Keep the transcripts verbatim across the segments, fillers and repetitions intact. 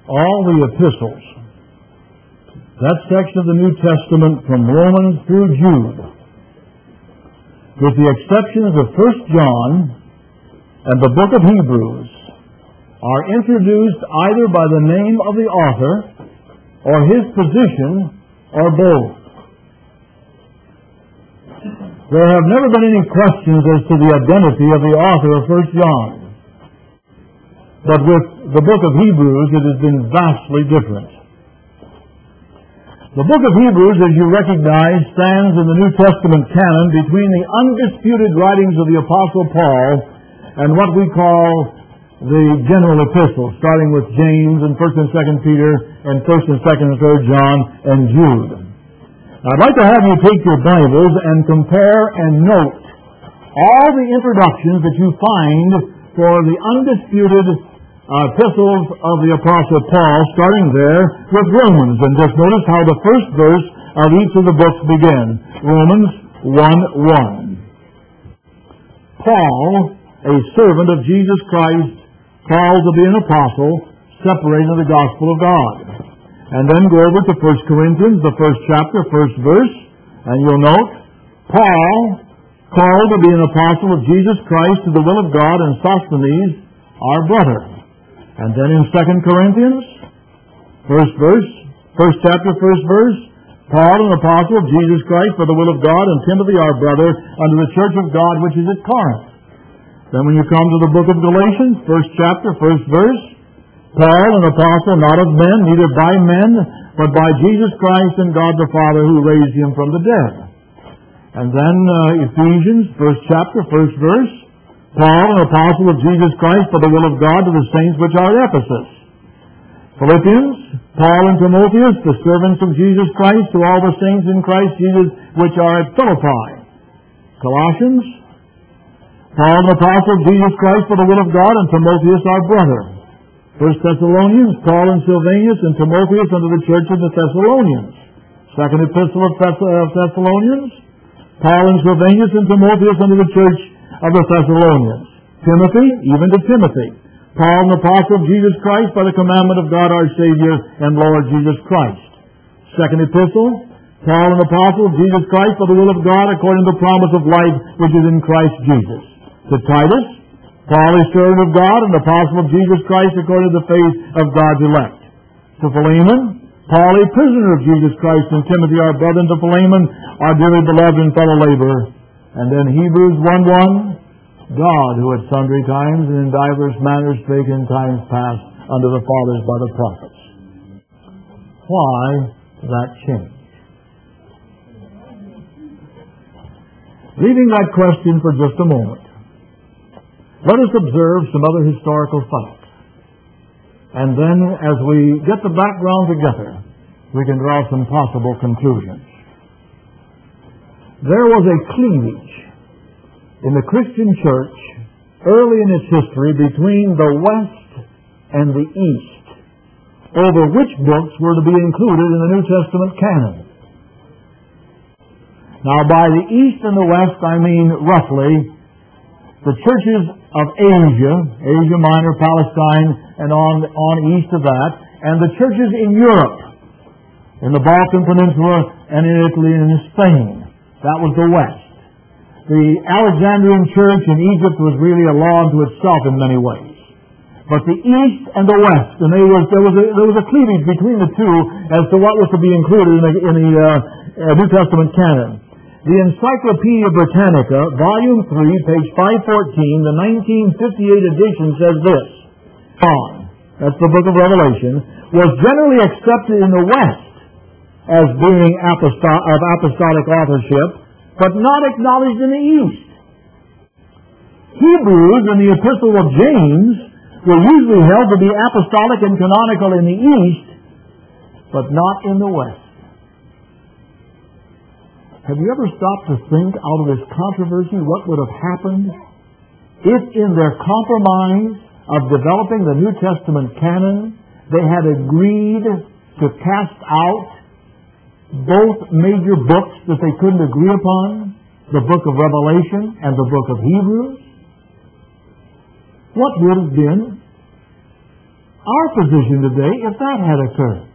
all the epistles, that section of the New Testament from Romans through Jude, with the exceptions of First John and the book of Hebrews, are introduced either by the name of the author or his position or both. There have never been any questions as to the identity of the author of First John. But with the book of Hebrews, it has been vastly different. The book of Hebrews, as you recognize, stands in the New Testament canon between the undisputed writings of the Apostle Paul and what we call the general epistles, starting with James and First and Second Peter and First and Second and Third John and Jude. I'd like to have you take your Bibles and compare and note all the introductions that you find for the undisputed uh, epistles of the Apostle Paul, starting there with Romans. And just notice how the first verse of each of the books begin. Romans one one. Paul, a servant of Jesus Christ, called to be an apostle, separating the gospel of God. And then go over to First Corinthians, the first chapter, first verse, and you'll note, Paul, called to be an apostle of Jesus Christ to the will of God, and Sosthenes, our brother. And then in Second Corinthians, first verse, first chapter, first verse, Paul, an apostle of Jesus Christ for the will of God, and Timothy, our brother, unto the church of God which is at Corinth. Then when you come to the book of Galatians, first chapter, first verse, Paul, an apostle, not of men, neither by men, but by Jesus Christ and God the Father who raised him from the dead. And then uh, Ephesians, first chapter, first verse, Paul, an apostle of Jesus Christ for the will of God to the saints which are at Ephesus. Philippians, Paul and Timotheus, the servants of Jesus Christ, to all the saints in Christ Jesus which are at Philippi. Colossians, Paul, an apostle of Jesus Christ for the will of God, and Timotheus, our brother. First Thessalonians, Paul and Silvanus and Timotheus unto the church of the Thessalonians. Second epistle of Thessalonians, Paul and Silvanus and Timotheus unto the church of the Thessalonians. Timothy, even to Timothy, Paul, an apostle of Jesus Christ by the commandment of God our Savior and Lord Jesus Christ. Second epistle, Paul, an apostle of Jesus Christ by the will of God according to the promise of life which is in Christ Jesus. To Titus, Paul, a servant of God and apostle of Jesus Christ according to the faith of God's elect. To Philemon, Paul, a prisoner of Jesus Christ, and Timothy, our brother, and to Philemon, our dearly beloved and fellow laborer. And then Hebrews one one, God, who at sundry times and in divers manners spake in times past unto the fathers by the prophets. Why that change? Leaving that question for just a moment, let us observe some other historical facts. And then, as we get the background together, we can draw some possible conclusions. There was a cleavage in the Christian church early in its history between the West and the East over which books were to be included in the New Testament canon. Now, by the East and the West, I mean roughly the churches of Asia, Asia Minor, Palestine, and on, on east of that, and the churches in Europe, in the Balkan Peninsula, and in Italy and in Spain. That was the West. The Alexandrian church in Egypt was really a law unto itself in many ways. But the East and the West, and there was, there was, a, there was a cleavage between the two as to what was to be included in the, in the uh, uh, New Testament canon. The Encyclopedia Britannica, Volume three, page five fourteen, the nineteen fifty-eight edition says this. John, that's the book of Revelation, was generally accepted in the West as being aposto- of apostolic authorship, but not acknowledged in the East. Hebrews and the Epistle of James were usually held to be apostolic and canonical in the East, but not in the West. Have you ever stopped to think out of this controversy what would have happened if in their compromise of developing the New Testament canon they had agreed to cast out both major books that they couldn't agree upon, the book of Revelation and the book of Hebrews? What would have been our position today if that had occurred.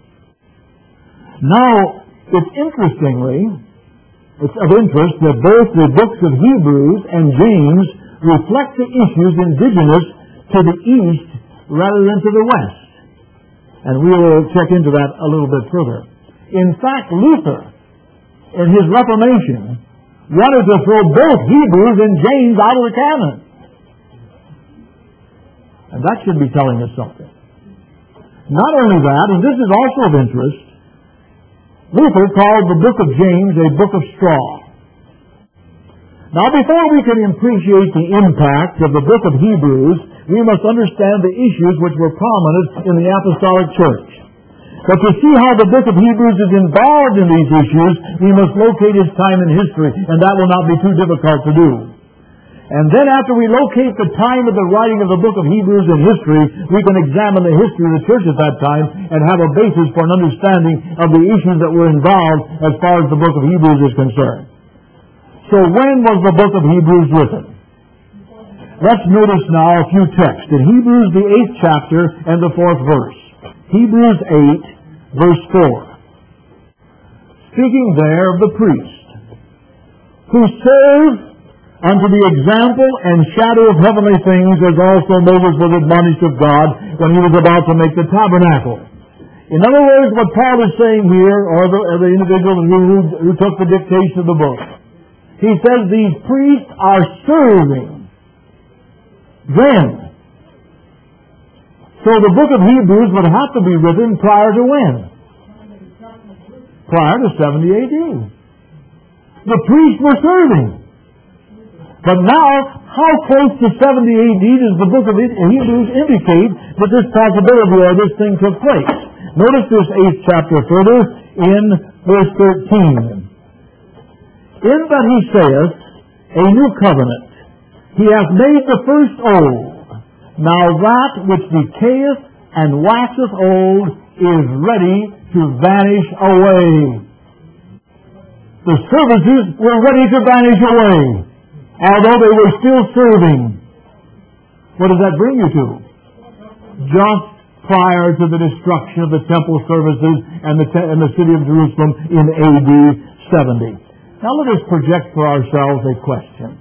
Now, it's interestingly, it's of interest that both the books of Hebrews and James reflect the issues indigenous to the East rather than to the West. And we will check into that a little bit further. In fact, Luther, in his Reformation, wanted to throw both Hebrews and James out of the canon. And that should be telling us something. Not only that, and this is also of interest, Luther called the book of James a book of straw. Now, before we can appreciate the impact of the book of Hebrews, we must understand the issues which were prominent in the Apostolic Church. But to see how the book of Hebrews is involved in these issues, we must locate its time in history, and that will not be too difficult to do. And then after we locate the time of the writing of the book of Hebrews in history, we can examine the history of the church at that time and have a basis for an understanding of the issues that were involved as far as the book of Hebrews is concerned. So when was the book of Hebrews written? Let's notice now a few texts. In Hebrews, the eighth chapter and the fourth verse. Hebrews eight, verse four. Speaking there of the priest, who serve unto the example and shadow of heavenly things, as also Moses was admonished of God when he was about to make the tabernacle. In other words, what Paul is saying here, or the, or the individual who, who, who took the dictation of the book, he says these priests are serving then. So the book of Hebrews would have to be written prior to when? Prior to seventy A D. The priests were serving. But now, how close to seventy A D does the book of Hebrews indicate that this possibility or this thing took place? Notice this eighth chapter further in verse thirteen. In that he saith, a new covenant, he hath made the first old. Now that which decayeth and waxeth old is ready to vanish away. The services were ready to vanish away, although they were still serving. What does that bring you to? Just prior to the destruction of the temple services and the, te- and the city of Jerusalem in A D seventy. Now let us project for ourselves a question.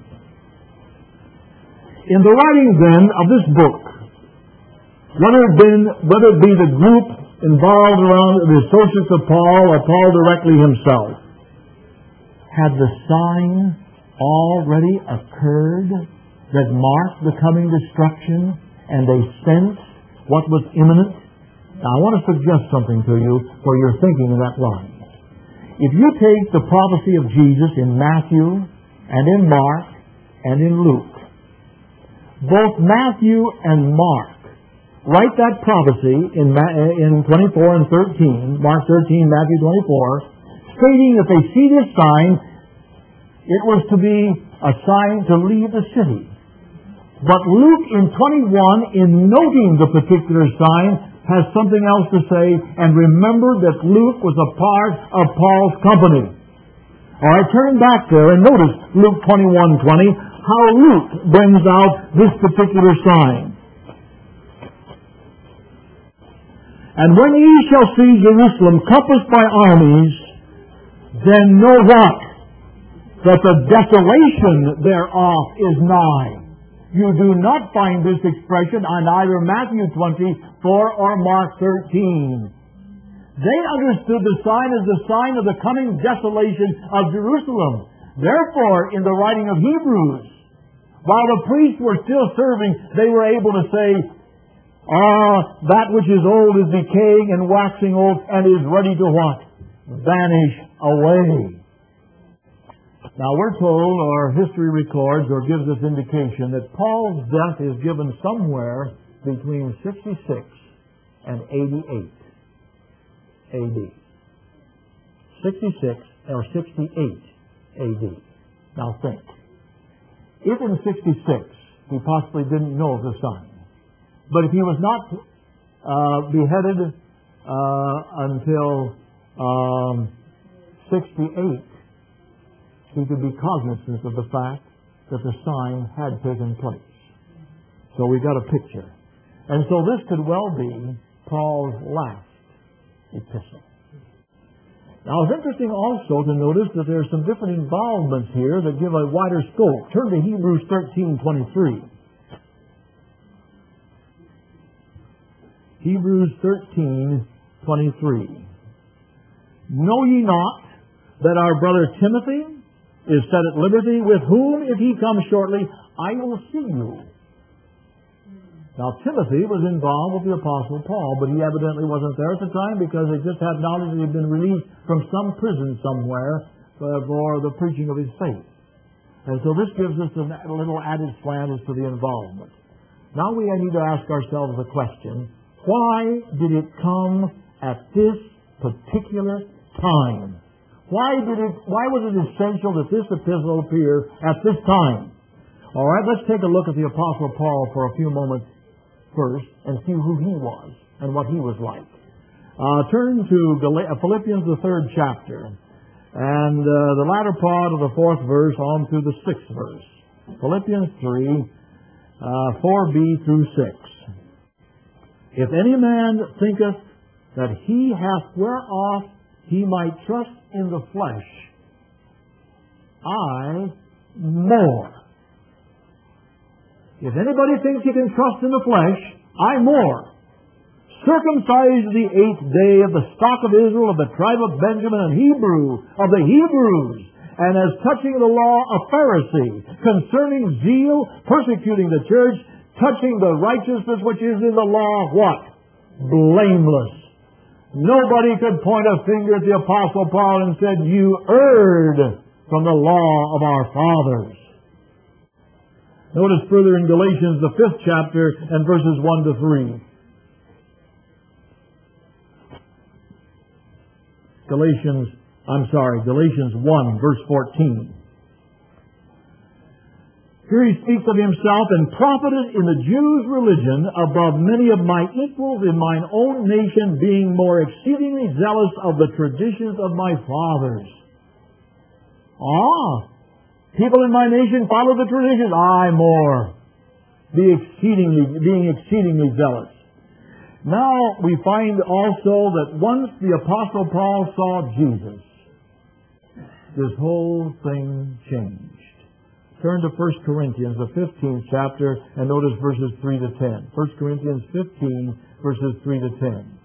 In the writing then of this book, whether it, been, whether it be the group involved around the associates of Paul or Paul directly himself, had the sign already occurred that marked the coming destruction and they sensed what was imminent? Now I want to suggest something to you for your thinking in that line. If you take the prophecy of Jesus in Matthew and in Mark and in Luke, both Matthew and Mark write that prophecy in, in twenty-four and thirteen, Mark thirteen, Matthew twenty-four, stating that they see this sign, it was to be a sign to leave the city. But Luke in twenty-one, in noting the particular sign, has something else to say, and remember that Luke was a part of Paul's company. All right, turn back there and notice Luke twenty-one twenty, how Luke brings out this particular sign. And when ye shall see Jerusalem compassed by armies, then know what? That the desolation thereof is nigh. You do not find this expression on either Matthew twenty-four or Mark thirteen. They understood the sign as the sign of the coming desolation of Jerusalem. Therefore, in the writing of Hebrews, while the priests were still serving, they were able to say, Ah, that which is old is decaying and waxing old and is ready to what? Vanish away. Now we're told, or history records, or gives us indication that Paul's death is given somewhere between sixty-six and eighty-eight A D. sixty-six or sixty-eight A D. Now think. If in sixty-six he possibly didn't know of the sign, but if he was not uh, beheaded uh, until um, sixty-eight, he could be cognizant of the fact that the sign had taken place. So we got a picture. And so this could well be Paul's last epistle. Now, it's interesting also to notice that there are some different involvements here that give a wider scope. Turn to Hebrews thirteen twenty-three. Hebrews thirteen twenty-three. Know ye not that our brother Timothy is set at liberty, with whom, if he comes shortly, I will see you? Now, Timothy was involved with the Apostle Paul, but he evidently wasn't there at the time because they just had knowledge that he had been released from some prison somewhere for the preaching of his faith. And so this gives us a little added slant as to the involvement. Now we need to ask ourselves the question, why did it come at this particular time? Why did it? Why was it essential that this epistle appear at this time? All right, let's take a look at the Apostle Paul for a few moments first and see who he was and what he was like. Uh, turn to Gal- Philippians, the third chapter, and uh, the latter part of the fourth verse on through the sixth verse. Philippians three, uh, four b through six. If any man thinketh that he hath whereof he might trust in the flesh, I more. If anybody thinks he can trust in the flesh, I more. Circumcised the eighth day of the stock of Israel, of the tribe of Benjamin, and Hebrew of the Hebrews, and as touching the law, a Pharisee, concerning zeal, persecuting the church, touching the righteousness which is in the law, what? Blameless. Nobody could point a finger at the Apostle Paul and said, you erred from the law of our fathers. Notice further in Galatians, the fifth chapter, and verses one to three. Galatians, I'm sorry, Galatians one, verse fourteen. Here he speaks of himself, and profited in the Jews' religion above many of my equals in mine own nation, being more exceedingly zealous of the traditions of my fathers. Ah! People in my nation follow the traditions. I more. Be exceedingly, being exceedingly zealous. Now we find also that once the Apostle Paul saw Jesus, this whole thing changed. Turn to First Corinthians, the fifteenth chapter, and notice verses three to ten. First Corinthians fifteen, verses three to ten.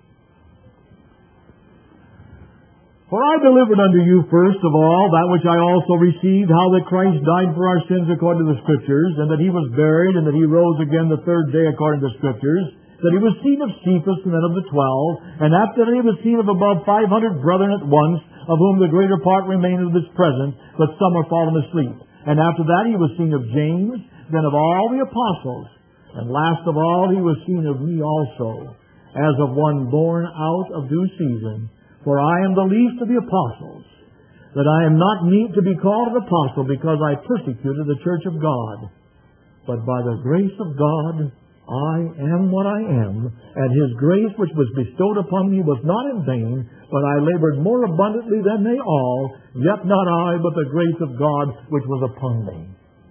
For I delivered unto you first of all that which I also received, how that Christ died for our sins according to the Scriptures, and that He was buried, and that He rose again the third day according to the Scriptures, that He was seen of Cephas and then of the twelve, and after that He was seen of above five hundred brethren at once, of whom the greater part remain of this present, but some are fallen asleep. And after that He was seen of James, then of all the apostles, and last of all He was seen of me also, as of one born out of due season. For I am the least of the apostles, that I am not meet to be called an apostle, because I persecuted the church of God. But by the grace of God, I am what I am, and His grace which was bestowed upon me was not in vain, but I labored more abundantly than they all, yet not I, but the grace of God which was upon me.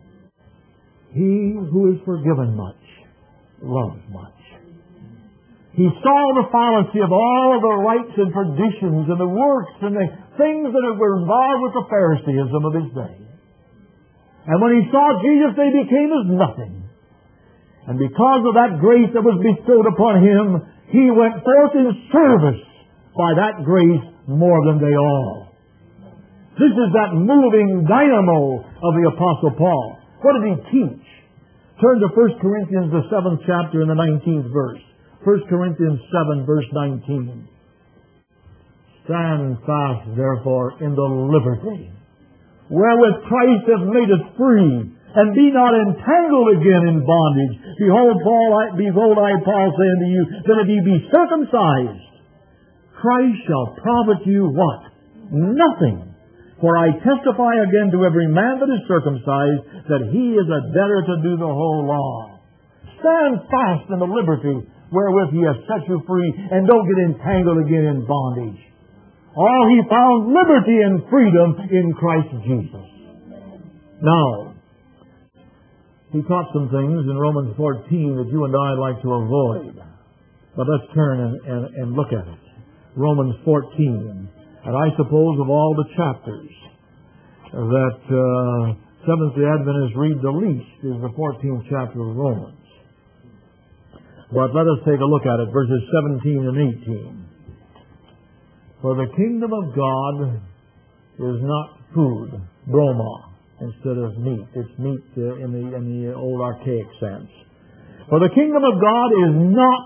He who is forgiven much, loves much. He saw the fallacy of all of the rites and traditions and the works and the things that were involved with the Phariseeism of his day. And when he saw Jesus, they became as nothing. And because of that grace that was bestowed upon him, he went forth in service by that grace more than they all. This is that moving dynamo of the Apostle Paul. What did he teach? Turn to First Corinthians, the seventh chapter, and the nineteenth verse. First Corinthians seven, verse nineteen. Stand fast, therefore, in the liberty wherewith Christ hath made us free, and be not entangled again in bondage. Behold, Paul, I, behold, I, Paul, say unto you, that if ye be circumcised, Christ shall profit you what? Nothing. For I testify again to every man that is circumcised, that he is a debtor to do the whole law. Stand fast in the liberty wherewith He has set you free, and don't get entangled again in bondage. All he found liberty and freedom in Christ Jesus. Now, He taught some things in Romans fourteen that you and I like to avoid. But let's turn and, and, and look at it. Romans fourteen. And I suppose of all the chapters that uh, Seventh-day Adventists read the least is the fourteenth chapter of Romans. But let us take a look at it, verses seventeen and eighteen. For the kingdom of God is not food, broma, instead of meat. It's meat uh, in the in the old archaic sense. For the kingdom of God is not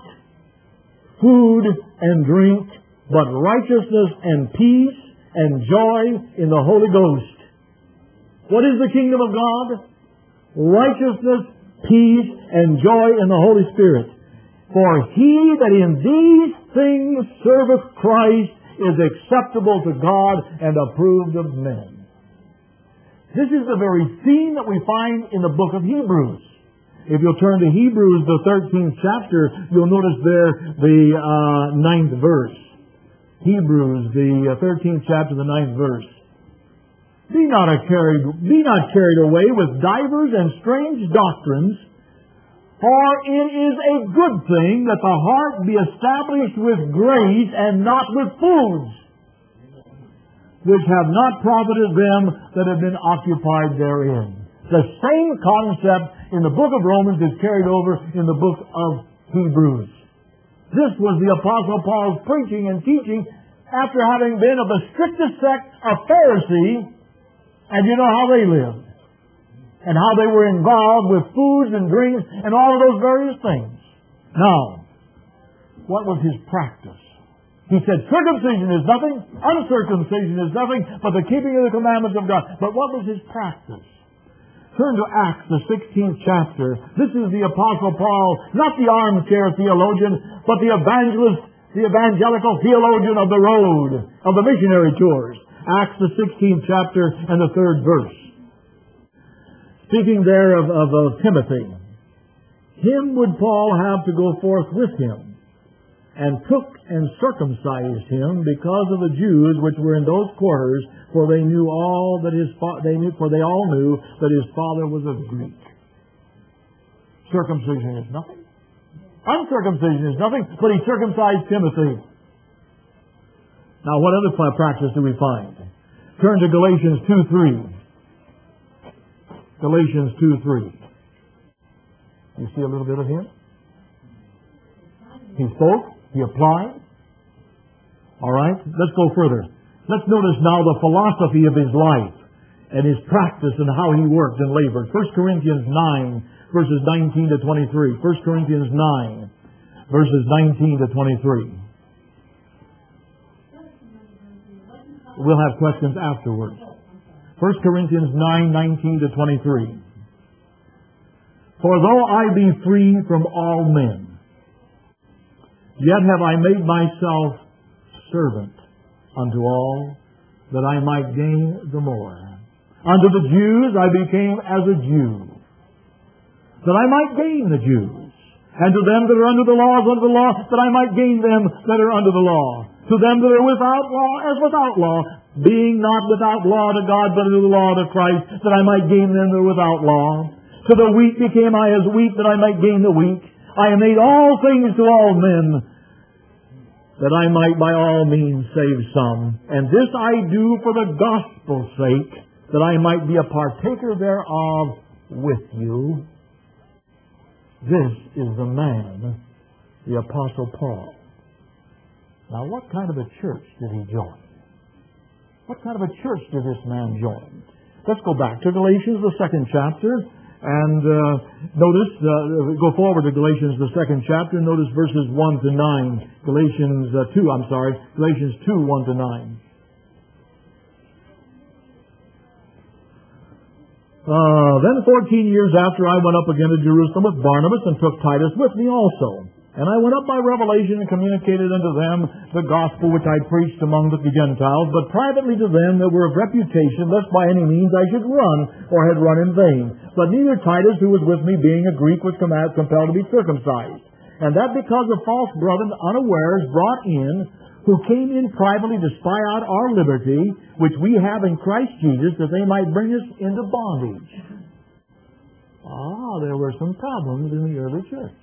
food and drink, but righteousness and peace and joy in the Holy Ghost. What is the kingdom of God? Righteousness, peace, and joy in the Holy Spirit. For he that in these things serveth Christ is acceptable to God and approved of men. This is the very theme that we find in the book of Hebrews. If you'll turn to Hebrews, the thirteenth chapter, you'll notice there the uh, ninth verse. Hebrews, the thirteenth chapter, the ninth verse. Be not carried, be not carried away with divers and strange doctrines, for it is a good thing that the heart be established with grace and not with foods, which have not profited them that have been occupied therein. The same concept in the book of Romans is carried over in the book of Hebrews. This was the Apostle Paul's preaching and teaching after having been of the strictest sect of Pharisee, and you know how they lived, and how they were involved with foods and drinks and all of those various things. Now, what was his practice? He said, circumcision is nothing, uncircumcision is nothing, but the keeping of the commandments of God. But what was his practice? Turn to Acts, the sixteenth chapter. This is the Apostle Paul, not the armchair theologian, but the evangelist, the evangelical theologian of the road, of the missionary tours. Acts, the sixteenth chapter and the third verse. Speaking there of, of, of Timothy, him would Paul have to go forth with him, and took and circumcised him because of the Jews which were in those quarters, for they knew all that his fa- they knew for they all knew that his father was a Greek. Circumcision is nothing. Uncircumcision is nothing, but he circumcised Timothy. Now, what other practice do we find? Turn to Galatians two three. Galatians two three. You see a little bit of him? He spoke. He applied. All right? Let's go further. Let's notice now the philosophy of his life and his practice and how he worked and labored. First Corinthians nine, verses nineteen to twenty-three. First Corinthians nine, verses nineteen to twenty-three. We'll have questions afterwards. First Corinthians nine, nineteen to twenty-three. For though I be free from all men, yet have I made myself servant unto all, that I might gain the more. Unto the Jews I became as a Jew, that I might gain the Jews. And to them that are under the law, as under the law, that I might gain them that are under the law. To them that are without law, as without law, being not without law to God, but under the law to Christ, that I might gain them that are without law. To the weak became I as weak, that I might gain the weak. I have made all things to all men, that I might by all means save some. And this I do for the gospel's sake, that I might be a partaker thereof with you. This is the man, the Apostle Paul. Now, what kind of a church did he join? What kind of a church did this man join? Let's go back to Galatians, the second chapter, and uh, notice, uh, go forward to Galatians, the second chapter, and notice verses one to nine. Galatians uh, two, I'm sorry, Galatians two, one to nine. Uh, then fourteen years after I went up again to Jerusalem with Barnabas, and took Titus with me also. And I went up by revelation and communicated unto them the gospel which I preached among the Gentiles, but privately to them that were of reputation, lest by any means I should run, or had run in vain. But neither Titus, who was with me, being a Greek, was compelled to be circumcised. And that because of false brethren unawares brought in, who came in privately to spy out our liberty, which we have in Christ Jesus, that they might bring us into bondage. Ah, there were some problems in the early church.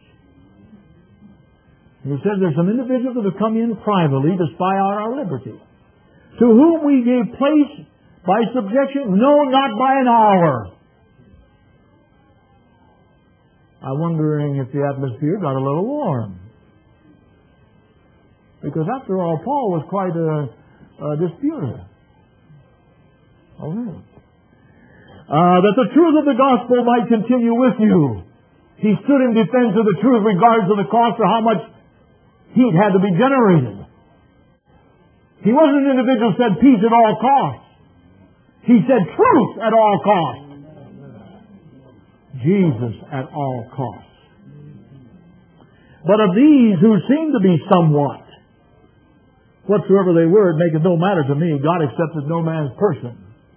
He says there's some individuals that have come in privately to spy out our liberty, to whom we gave place by subjection, no, not by an hour. I'm wondering if the atmosphere got a little warm. Because after all, Paul was quite a, a disputer. Oh, really? Uh, that the truth of the gospel might continue with you. He stood in defense of the truth regardless of the cost or how much heat had to be generated. He wasn't an individual who said peace at all costs. He said truth at all costs. Jesus at all costs. But of these who seemed to be somewhat, whatsoever they were, it maketh no matter to me. God accepted no man's person.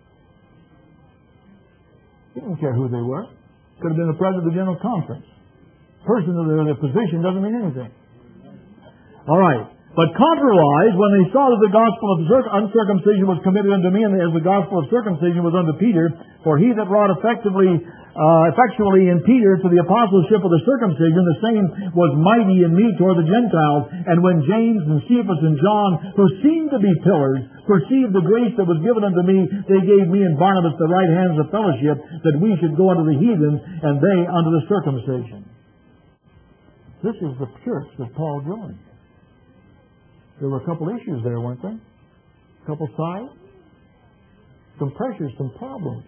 He didn't care who they were. Could have been the president of the General Conference. Person of their, their position doesn't mean anything. All right. But contrariwise, when they saw that the gospel of uncircumcision was committed unto me, and as the gospel of circumcision was unto Peter, for he that wrought effectively, uh, effectually in Peter to the apostleship of the circumcision, the same was mighty in me toward the Gentiles. And when James and Cephas and John, who seemed to be pillars, perceived the grace that was given unto me, they gave me and Barnabas the right hands of fellowship, that we should go unto the heathen, and they unto the circumcision. This is the church that Paul joined. There were a couple issues there, weren't there? A couple sides? Some pressures, some problems.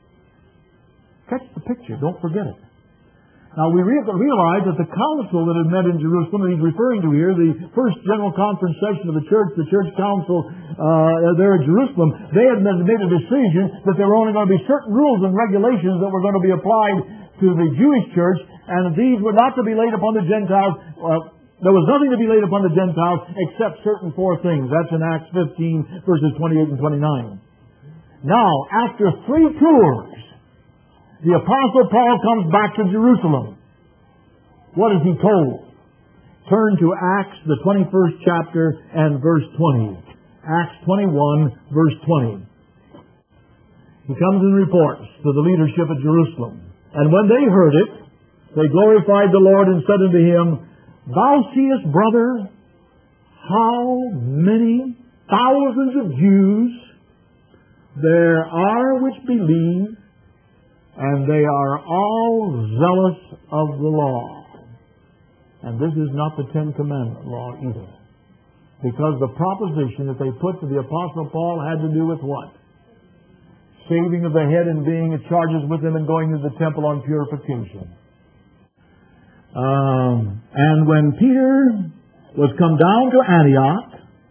Catch the picture. Don't forget it. Now, we re- realize that the council that had met in Jerusalem, that he's referring to here, the first general conference session of the church, the church council uh, there in Jerusalem, they had made a decision that there were only going to be certain rules and regulations that were going to be applied to the Jewish church, and these were not to be laid upon the Gentiles. Uh, There was nothing to be laid upon the Gentiles except certain four things. That's in Acts fifteen, verses twenty-eight and twenty-nine. Now, after three tours, the Apostle Paul comes back to Jerusalem. What is he told? Turn to Acts, the twenty-first chapter, and verse twenty. Acts twenty-one, verse twenty. He comes and reports to the leadership at Jerusalem. And when they heard it, they glorified the Lord and said unto him, Thou seest, brother, how many thousands of Jews there are which believe, and they are all zealous of the law. And this is not the Ten Commandment law either. Because the proposition that they put to the Apostle Paul had to do with what? Shaving of the head and being at charges with him and going to the temple on purification. Um, and when Peter was come down to Antioch,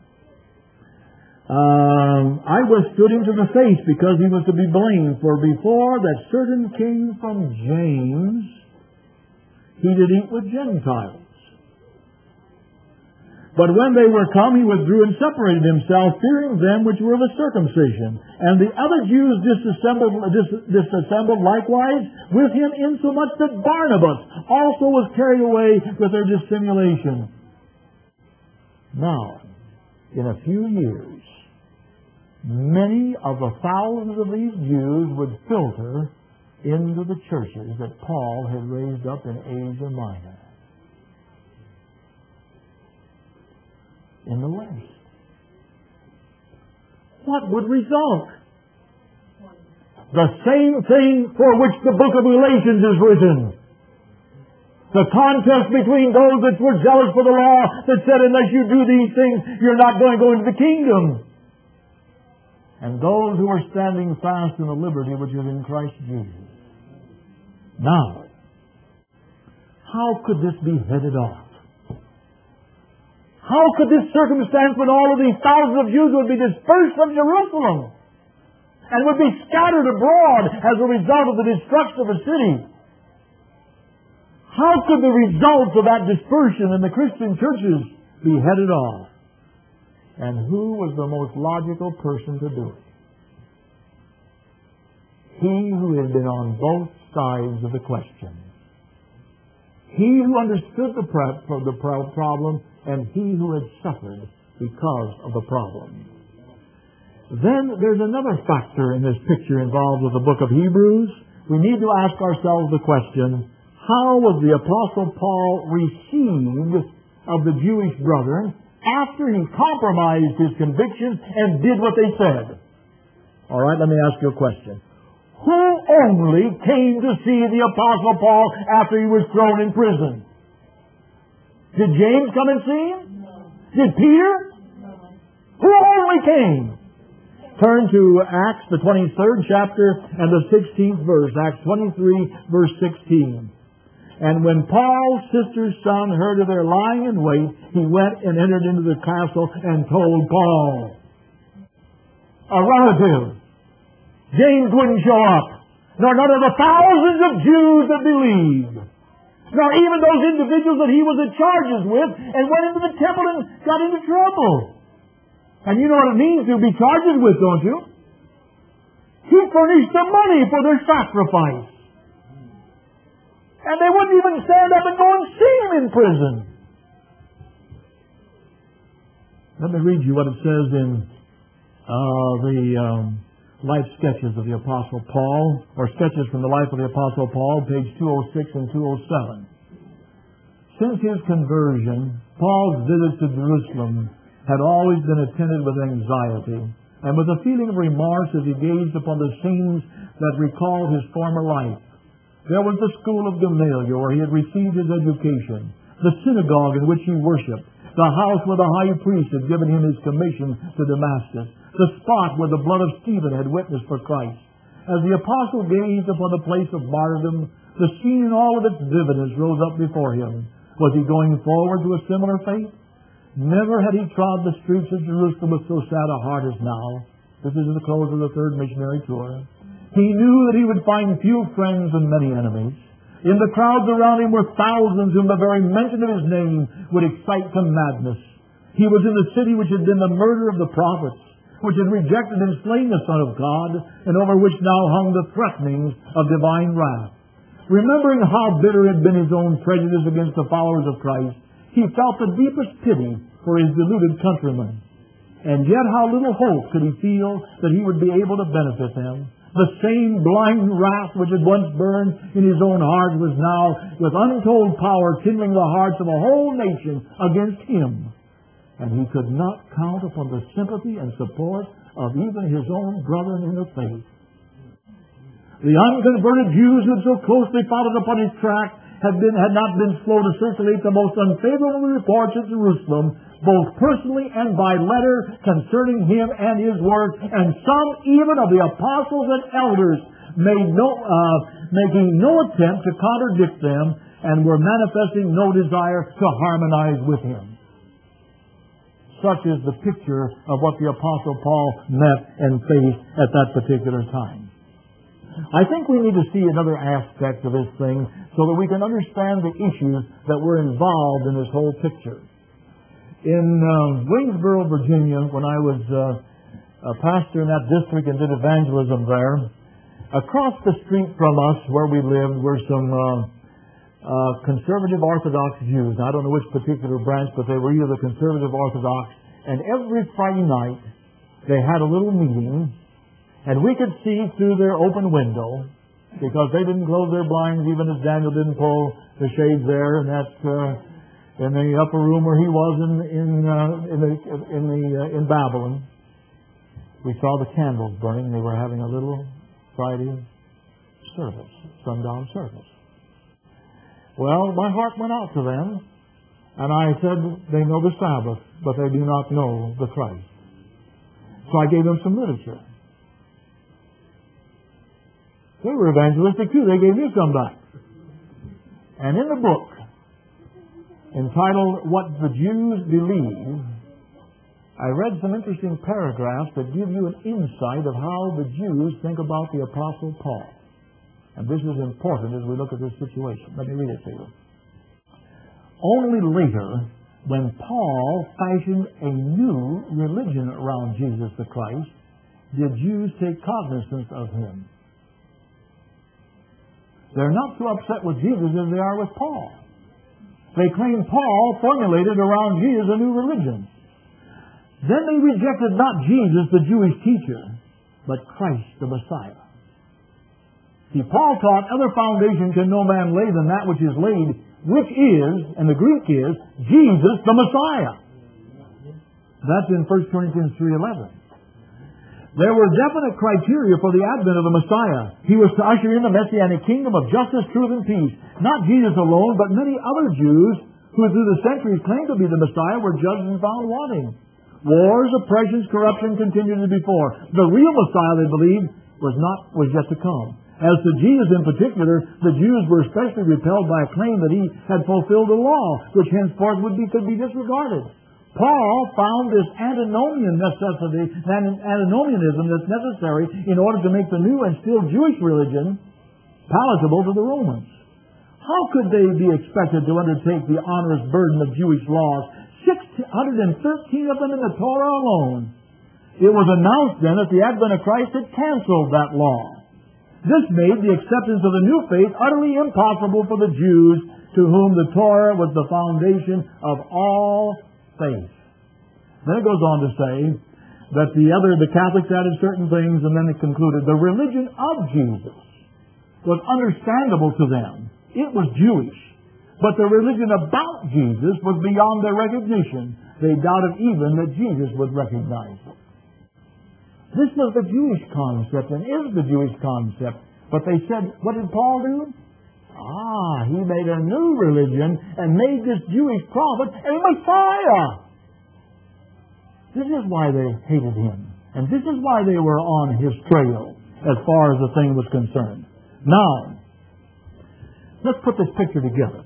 um, I withstood him to the face because he was to be blamed. For before that certain came from James, he did eat with Gentiles. But when they were come, he withdrew and separated himself, fearing them which were of the circumcision. And the other Jews disassembled, dis- disassembled likewise with him, insomuch that Barnabas also was carried away with their dissimulation. Now, in a few years, many of the thousands of these Jews would filter into the churches that Paul had raised up in Asia Minor. In the West. What would result? The same thing for which the book of Galatians is written. The contest between those that were zealous for the law, that said, unless you do these things, you're not going to go into the kingdom. And those who are standing fast in the liberty which is in Christ Jesus. Now, how could this be headed off? How could this circumstance, when all of these thousands of Jews would be dispersed from Jerusalem and would be scattered abroad as a result of the destruction of the city? How could the results of that dispersion in the Christian churches be headed off? And who was the most logical person to do it? He who had been on both sides of the question. He who understood the, pro- the pro- problem and he who had suffered because of the problem. Then there's another factor in this picture involved with the book of Hebrews, we need to ask ourselves the question, how was the Apostle Paul received of the Jewish brethren after he compromised his convictions and did what they said? All right, let me ask you a question. Who only came to see the Apostle Paul after he was thrown in prison? Did James come and see him? Did Peter? Who only came? Turn to Acts, the twenty-third chapter and the sixteenth verse. Acts twenty-three, verse sixteen. And when Paul's sister's son heard of their lying in wait, he went and entered into the castle and told Paul. A relative. James wouldn't show up. Nor none of the thousands of Jews that believed. Nor even those individuals that he was in charges with and went into the temple and got into trouble. And you know what it means to be charged with, don't you? He furnished the money for their sacrifice. And they wouldn't even stand up and go and see him in prison. Let me read you what it says in uh, the um, life sketches of the Apostle Paul, or sketches from the life of the Apostle Paul, page two oh six and two oh seven. Since his conversion, Paul's visit to Jerusalem had always been attended with anxiety and with a feeling of remorse as he gazed upon the scenes that recalled his former life. There was the school of Gamaliel where he had received his education, the synagogue in which he worshipped, the house where the high priest had given him his commission to Damascus, the spot where the blood of Stephen had witnessed for Christ. As the apostle gazed upon the place of martyrdom, the scene in all of its vividness rose up before him. Was he going forward to a similar fate? Never had he trod the streets of Jerusalem with so sad a heart as now. This is the close of the third missionary tour. He knew that he would find few friends and many enemies. In the crowds around him were thousands whom the very mention of his name would excite to madness. He was in the city which had been the murder of the prophets, which had rejected and slain the Son of God, and over which now hung the threatenings of divine wrath. Remembering how bitter had been his own prejudice against the followers of Christ, he felt the deepest pity for his deluded countrymen. And yet how little hope could he feel that he would be able to benefit them. The same blind wrath which had once burned in his own heart was now, with untold power, kindling the hearts of a whole nation against him. And he could not count upon the sympathy and support of even his own brethren in the faith. The unconverted Jews who had so closely followed upon his track had been had not been slow to circulate the most unfavorable reports at Jerusalem, both personally and by letter, concerning him and his work, and some even of the apostles and elders made no, uh, making no attempt to contradict them, and were manifesting no desire to harmonize with him. Such is the picture of what the Apostle Paul met and faced at that particular time. I think we need to see another aspect of this thing so that we can understand the issues that were involved in this whole picture. In uh, Waynesboro, Virginia, when I was uh, a pastor in that district and did evangelism there, across the street from us where we lived were some uh, uh, conservative Orthodox Jews. I don't know which particular branch, but they were either the conservative Orthodox. And every Friday night they had a little meeting. And we could see through their open window, because they didn't close their blinds, even as Daniel didn't pull the shades there in that uh, in the upper room where he was in in uh, in the in the uh, in Babylon. We saw the candles burning. They were having a little Friday service, sundown service. Well, my heart went out to them, and I said, "They know the Sabbath, but they do not know the Christ." So I gave them some literature. They were evangelistic too. They gave me some back. And in the book entitled What the Jews Believe, I read some interesting paragraphs that give you an insight of how the Jews think about the Apostle Paul. And this is important as we look at this situation. Let me read it to you. Only later, when Paul fashioned a new religion around Jesus the Christ, did Jews take cognizance of him. They're not so upset with Jesus as they are with Paul. They claim Paul formulated around Jesus a new religion. Then they rejected not Jesus, the Jewish teacher, but Christ the Messiah. See, Paul taught, other foundation can no man lay than that which is laid, which is, and the Greek is, Jesus the Messiah. That's in First Corinthians three eleven. There were definite criteria for the advent of the Messiah. He was to usher in the Messianic kingdom of justice, truth, and peace. Not Jesus alone, but many other Jews who through the centuries claimed to be the Messiah were judged and found wanting. Wars, oppressions, corruption continued as before. The real Messiah, they believed, was not was yet to come. As to Jesus in particular, the Jews were especially repelled by a claim that he had fulfilled the law, which henceforth would be could be disregarded. Paul found this antinomian necessity, antinomianism that's necessary in order to make the new and still Jewish religion palatable to the Romans. How could they be expected to undertake the onerous burden of Jewish laws? six hundred thirteen of them in the Torah alone. It was announced then that the advent of Christ had canceled that law. This made the acceptance of the new faith utterly impossible for the Jews, to whom the Torah was the foundation of all faith. Then it goes on to say that the other, the Catholics added certain things, and then it concluded the religion of Jesus was understandable to them. It was Jewish. But the religion about Jesus was beyond their recognition. They doubted even that Jesus would recognize it. This was the Jewish concept and is the Jewish concept. But they said, what did Paul do? Ah, he made a new religion and made this Jewish prophet a Messiah. This is why they hated him. And this is why they were on his trail as far as the thing was concerned. Now, let's put this picture together.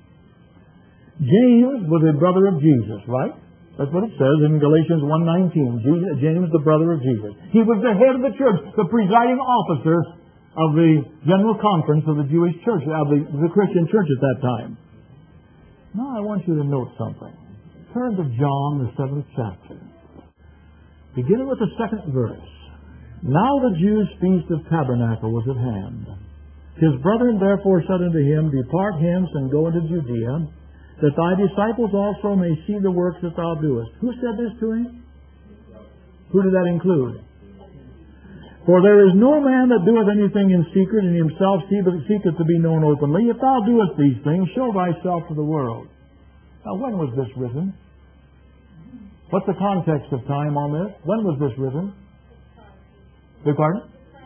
James was a brother of Jesus, right? That's what it says in Galatians one nineteen. James, the brother of Jesus. He was the head of the church, the presiding officer of the General Conference of the Jewish church, of the, the Christian church at that time. Now I want you to note something. Turn to John, the seventh chapter. Beginning with the second verse. Now the Jews' feast of tabernacle was at hand. His brethren therefore said unto him, Depart hence and go into Judea, that thy disciples also may see the works that thou doest. Who said this to him? Who did that include? For there is no man that doeth anything in secret, and himself seeketh to be known openly. If thou doest these things, show thyself to the world. Now, when was this written? What's the context of time on this? When was this written? Beg pardon?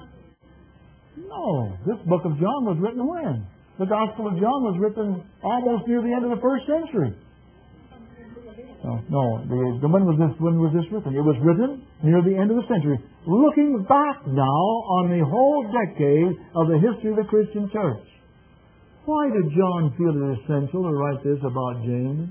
No. This book of John was written when? The Gospel of John was written almost near the end of the first century. No, no. The, the, when was this? When was this written? It was written near the end of the century. Looking back now on the whole decade of the history of the Christian church. Why did John feel it essential to write this about James?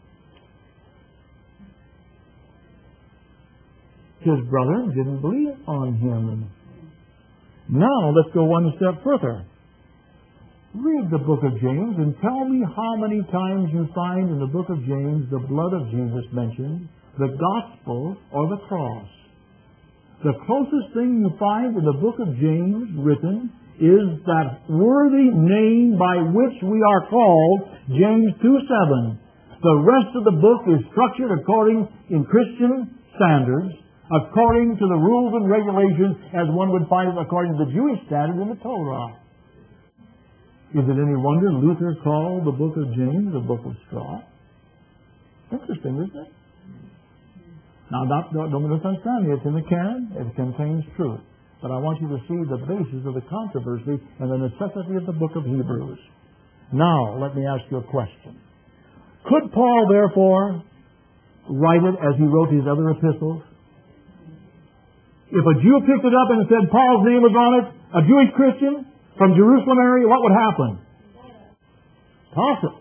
His brethren didn't believe on him. Now let's go one step further. Read the book of James and tell me how many times you find in the book of James the blood of Jesus mentioned, the gospel, or the cross. The closest thing you find in the book of James written is that worthy name by which we are called, James two seven. The rest of the book is structured according in Christian standards, according to the rules and regulations as one would find it according to the Jewish standard in the Torah. Is it any wonder Luther called the book of James a book of straw? Interesting, isn't it? Now, don't, don't misunderstand me. It's in the canon. It contains truth. But I want you to see the basis of the controversy and the necessity of the book of Hebrews. Now, let me ask you a question. Could Paul, therefore, write it as he wrote his other epistles? If a Jew picked it up and it said Paul's name was on it, a Jewish Christian from Jerusalem area, what would happen? Toss it.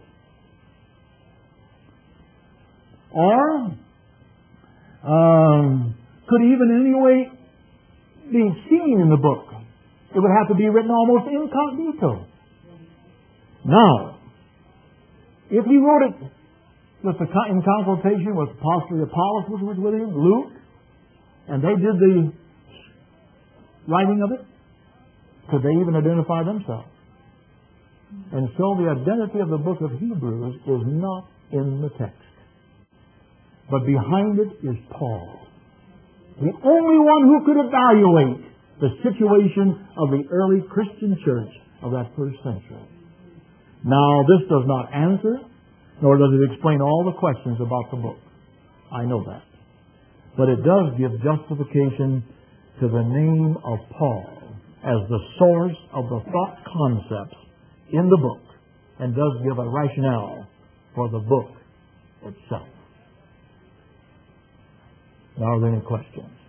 Or um, could even in any way be seen in the book? It would have to be written almost incognito. Now, if he wrote it with the, in consultation with Apostle Apollos was with him, Luke, and they did the writing of it, could they even identify themselves? And so the identity of the book of Hebrews is not in the text. But behind it is Paul. The only one who could evaluate the situation of the early Christian church of that first century. Now, this does not answer, nor does it explain all the questions about the book. I know that. But it does give justification to the name of Paul as the source of the thought concepts in the book, and does give a rationale for the book itself. Now, are there any questions?